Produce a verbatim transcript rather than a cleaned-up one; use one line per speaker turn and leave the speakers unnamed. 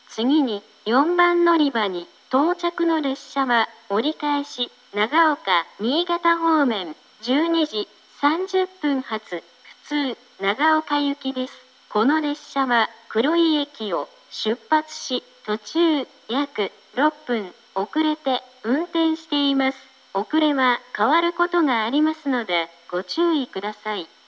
次によんばん乗り場に到着の列車は折り返し長岡新潟方面じゅうにじさんじゅっぷん発普通長岡行きです。この列車は黒井駅を出発し途中約ろっぷん遅れて運転しています。遅れは変わることがありますのでご注意ください。